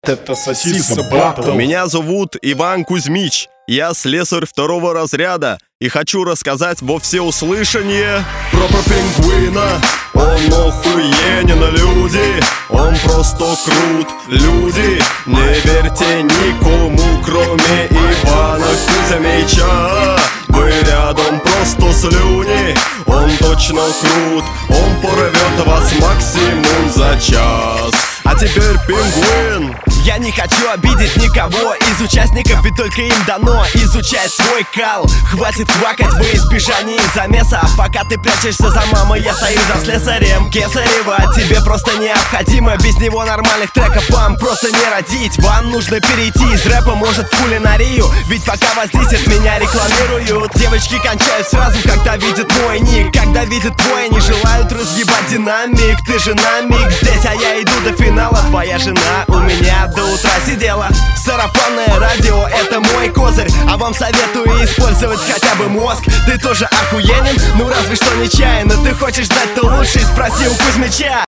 Это сосиска батл. Меня зовут Иван Кузьмич. Я слесарь второго разряда и хочу рассказать во всеуслышание про пингвина. Он охуенен, люди, он просто крут. Люди, не верьте никому, кроме Ивана Кузьмича. Вы рядом просто слюни, он точно крут. Он порвет вас максимум за час. А теперь пингвин. Я не хочу обидеть никого из участников, ведь только им дано изучать свой кал. Хватит квакать во избежание замеса. Пока ты прячешься за мамой, я стою за слесарем Кесарева. Тебе просто необходимо без него нормальных треков вам просто не родить. Вам нужно перейти из рэпа, может, в кулинарию, ведь пока вас здесь меня рекламируют. Девочки кончают сразу, когда видят мой ник. Когда видят твой, они желают разъебать динамик. Ты жена миг здесь, а я иду до финала. Твоя жена у меня до утра сидела. Сарафанное радио — это мой козырь, а вам советую использовать хотя бы мозг. Ты тоже охуенен? Ну разве что нечаянно. Ты хочешь знать, то лучше спроси у Кузьмича.